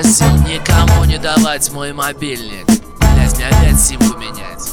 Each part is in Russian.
просил никому не давать мой мобильник. Блять, мне опять симку менять.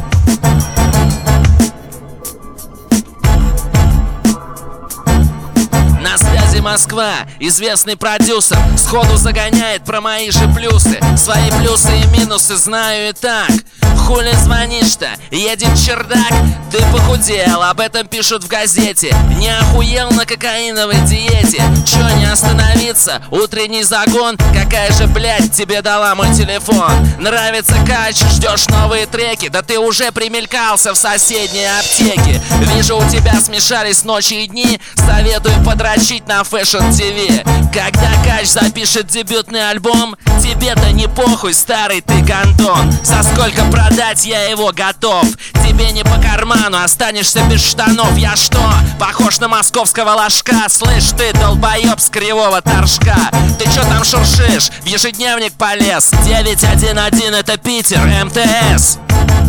На связи Москва, известный продюсер сходу загоняет про мои же плюсы. Свои плюсы и минусы знаю и так. Хули звонишь-то? Едет чердак? Ты похудел, об этом пишут в газете. Не охуел на кокаиновой диете? Чё, не остановиться? Утренний загон? Какая же, блядь, тебе дала мой телефон? Нравится кач, ждешь новые треки? Да ты уже примелькался в соседней аптеке. Вижу, у тебя смешались ночи и дни. Советую подрочить на Fashion TV. Когда кач запишет дебютный альбом, тебе-то не похуй, старый ты гандон. За сколько продать я его готов? Тебе не по карману, останешься без штанов. Я что, похож на московского ложка? Слышь ты, долбоёб с кривого торжка, ты чё там шуршишь? В ежедневник полез. 911 это Питер, МТС.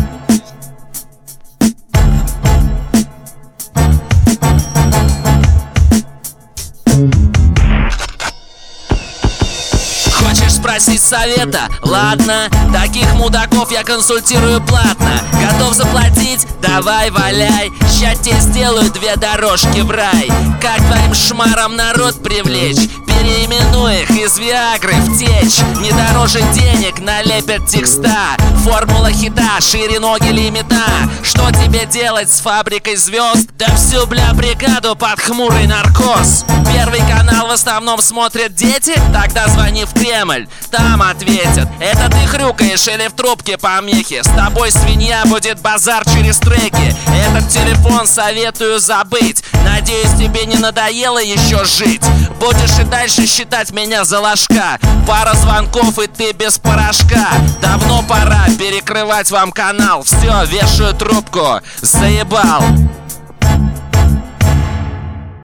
Хочешь спросить совета? Ладно, таких мудаков я консультирую платно. Готов заплатить? Давай, валяй. Ща тебе сделаю 2 дорожки в рай. Как твоим шмаром народ привлечь? Переименуй их из Виагры в течь. Не дороже денег налепят текста. Формула хита, шире ноги лимита. Что тебе делать с фабрикой звезд? Да всю, бля, бригаду под хмурый наркоз. Первый канал в основном смотрят дети? Тогда звони в Кремль, там ответят. Это ты хрюкаешь или в трубке помехи? С тобой, свинья, будет базар через треки. Этот телефон советую забыть. Надеюсь, тебе не надоело еще жить. Будешь и дальше считать меня за ложка. Пара звонков и ты без порошка. Давно пора перекрывать вам канал. Все, вешаю трубку, заебал.